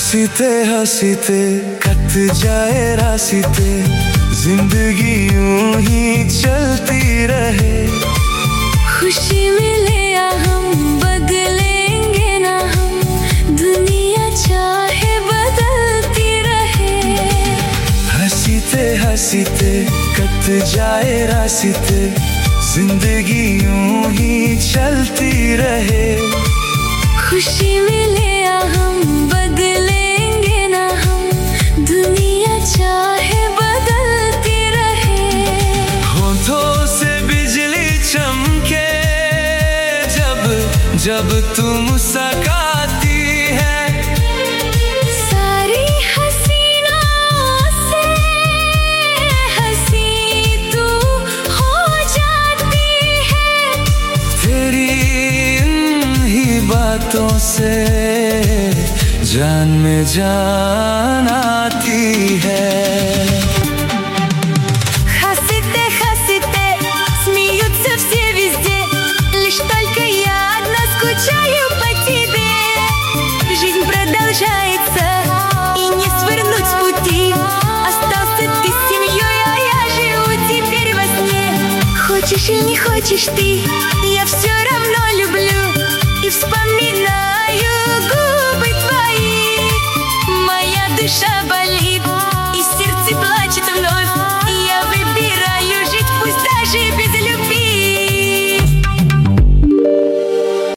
हंसीते हंसीते cut जाए रास्ते, जिंदगी यूं ही चलती रहे। खुशी मिले या हम बदलेंगे ना हम, दुनिया चाहे बदलती रहे। हंसीते हंसीते कट जाए रास्ते, जिंदगी यूं ही चलती रहे। खुशी मिले या हम बदलेंगे ना हम, दुनिया चाहे बदलती रहे। होठों से बिजली चमके जब जब तुम मुस्कुराती है, सारी हसीनों से हंसी तू हो जाती है। तेरी इन्हीं बातों से जान में जान आती है। Хасите, хасите, смеются все везде, лишь только я одна скучаю по тебе. Жизнь продолжается, и не свернуть с пути. Остался ты с семьей, а я живу теперь во сне. Хочешь или не хочешь ты, я все равно люблю и вспоминаю.